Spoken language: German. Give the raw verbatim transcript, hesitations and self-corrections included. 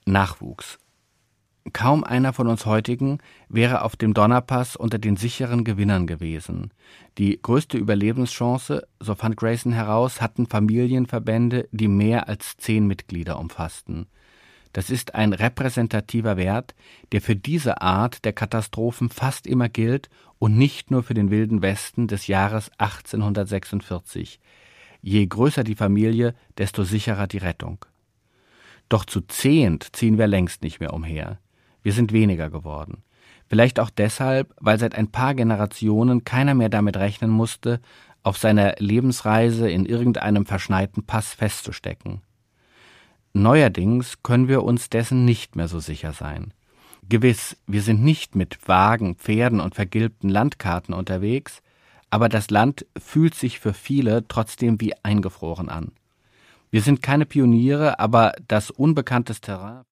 Nachwuchs. Kaum einer von uns heutigen wäre auf dem Donnerpass unter den sicheren Gewinnern gewesen. Die größte Überlebenschance, so fand Grayson heraus, hatten Familienverbände, die mehr als zehn Mitglieder umfassten. Das ist ein repräsentativer Wert, der für diese Art der Katastrophen fast immer gilt und nicht nur für den Wilden Westen des Jahres achtzehnhundertsechsundvierzig. Je größer die Familie, desto sicherer die Rettung. Doch zu zehnt ziehen wir längst nicht mehr umher. Wir sind weniger geworden. Vielleicht auch deshalb, weil seit ein paar Generationen keiner mehr damit rechnen musste, auf seiner Lebensreise in irgendeinem verschneiten Pass festzustecken. Neuerdings können wir uns dessen nicht mehr so sicher sein. Gewiss, wir sind nicht mit Wagen, Pferden und vergilbten Landkarten unterwegs, aber das Land fühlt sich für viele trotzdem wie eingefroren an. Wir sind keine Pioniere, aber das unbekanntes Terrain